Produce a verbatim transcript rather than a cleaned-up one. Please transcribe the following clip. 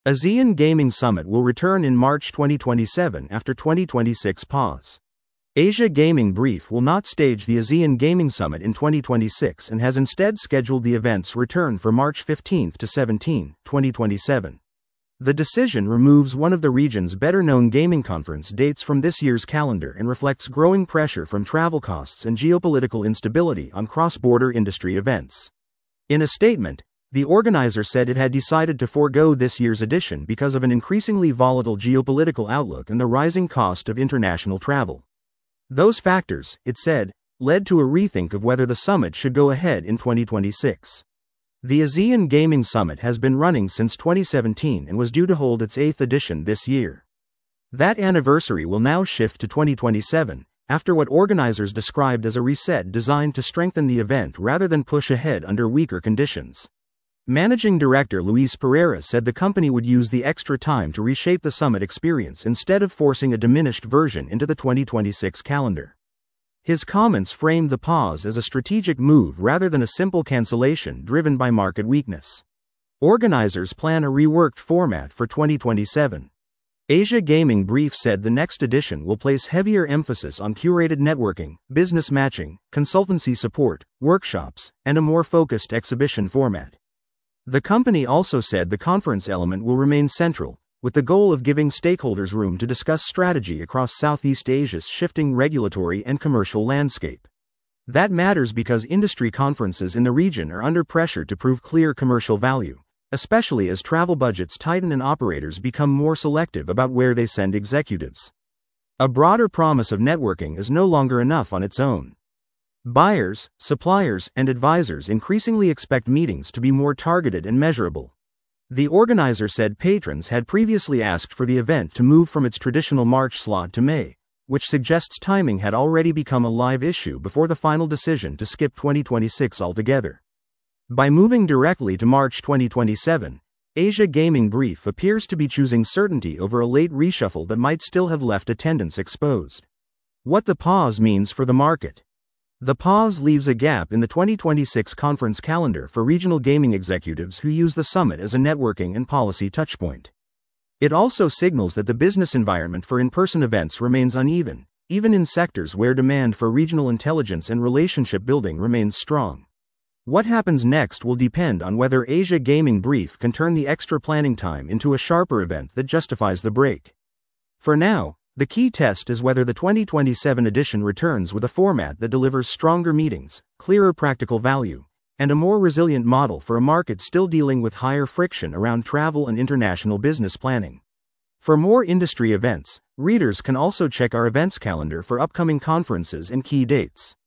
ASEAN Gaming Summit will return in March twenty twenty-seven after twenty twenty-six pause. Asia Gaming Brief will not stage the ASEAN Gaming Summit in twenty twenty-six and has instead scheduled the event's return for March fifteenth to seventeenth, twenty twenty-seven. The decision removes one of the region's better-known gaming conference dates from this year's calendar and reflects growing pressure from travel costs and geopolitical instability on cross-border industry events. In a statement, the organizer said it had decided to forego this year's edition because of an increasingly volatile geopolitical outlook and the rising cost of international travel. Those factors, it said, led to a rethink of whether the summit should go ahead in twenty twenty-six. The ASEAN Gaming Summit has been running since twenty seventeen and was due to hold its eighth edition this year. That anniversary will now shift to twenty twenty-seven, after what organizers described as a reset designed to strengthen the event rather than push ahead under weaker conditions. Managing Director Luis Pereira said the company would use the extra time to reshape the summit experience instead of forcing a diminished version into the twenty twenty-six calendar. His comments framed the pause as a strategic move rather than a simple cancellation driven by market weakness. Organizers plan a reworked format for twenty twenty-seven. Asia Gaming Brief said the next edition will place heavier emphasis on curated networking, business matching, consultancy support, workshops, and a more focused exhibition format. The company also said the conference element will remain central, with the goal of giving stakeholders room to discuss strategy across Southeast Asia's shifting regulatory and commercial landscape. That matters because industry conferences in the region are under pressure to prove clear commercial value, especially as travel budgets tighten and operators become more selective about where they send executives. A broader promise of networking is no longer enough on its own. Buyers, suppliers, and advisors increasingly expect meetings to be more targeted and measurable. The organizer said patrons had previously asked for the event to move from its traditional March slot to May, which suggests timing had already become a live issue before the final decision to skip twenty twenty-six altogether. By moving directly to March twenty twenty-seven, Asia Gaming Brief appears to be choosing certainty over a late reshuffle that might still have left attendance exposed. What the pause means for the market. The pause leaves a gap in the twenty twenty-six conference calendar for regional gaming executives who use the summit as a networking and policy touchpoint. It also signals that the business environment for in-person events remains uneven, even in sectors where demand for regional intelligence and relationship building remains strong. What happens next will depend on whether Asia Gaming Brief can turn the extra planning time into a sharper event that justifies the break. For now, the key test is whether the twenty twenty-seven edition returns with a format that delivers stronger meetings, clearer practical value, and a more resilient model for a market still dealing with higher friction around travel and international business planning. For more industry events, readers can also check our events calendar for upcoming conferences and key dates.